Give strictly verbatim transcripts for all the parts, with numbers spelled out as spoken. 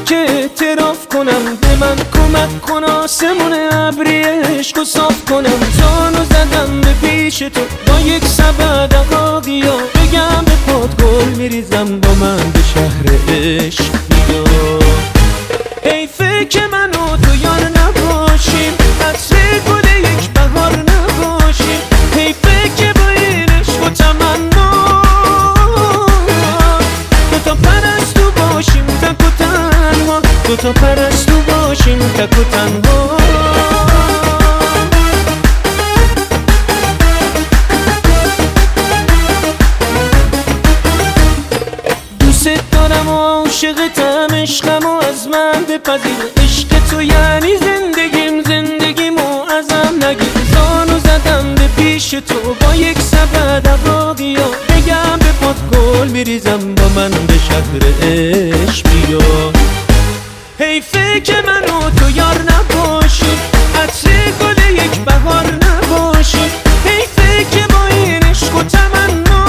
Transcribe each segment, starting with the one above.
که اعتراف کنم، به من کمک کن آسمون ابری عشق و صاف کنم. زانو زدم به پیش تو با یک سبد عقاقیا، بگم به پات گل میریزم با من به شهر عشق بیا. حیفه که من و تو یار نباشیم، عطر گل یک بهار نباشیم. حیفه که با این عشق و تمنا دوتا پرستو باشیم تک و تنها، دوتا پرستو باشیم تک و تنها. دوست دارم و عاشقتم، عشقم و از من بپذیر. عشق تو یعنی زندگیم، زندگیمو ازم نگیر. زانو زدم به پیش تو با یک سبد عقاقیا، بگم به پات گل میریزم با من به شهر عشق بیا. حیفه که من و تو یار نباشیم، عطر گل یک بهار نباشیم. حیفه که با این عشق و تمنا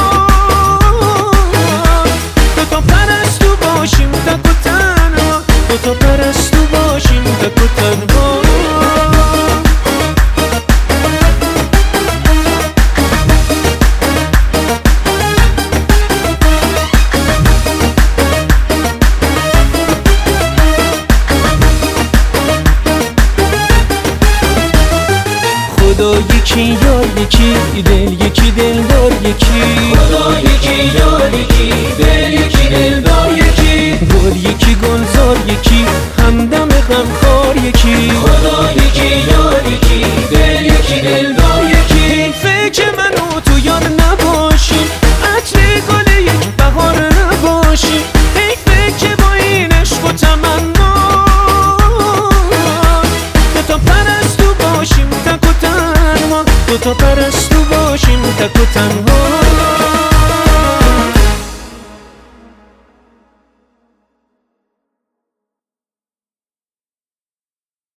دوتا پرستو باشیم تک و تنها، دوتا پرستو باشیم تک و تنها. خدا یکی یار یکی، دل یکی دلدار یکی. خدا یکی یار یکی، دل یکی دلدار یکی. گل یکی گلزار یکی، همدم غمخوار یکی. خدا یکی یار یکی، دل یکی دلدار یکی. حیفه که من و تو یار نباشیم، عطر گل یک بهار نباشیم. حیفه که با این عشق و تمنا دوتا پرستو باشیم تک و تنها، دوتا پرستو باشیم تک و تنها.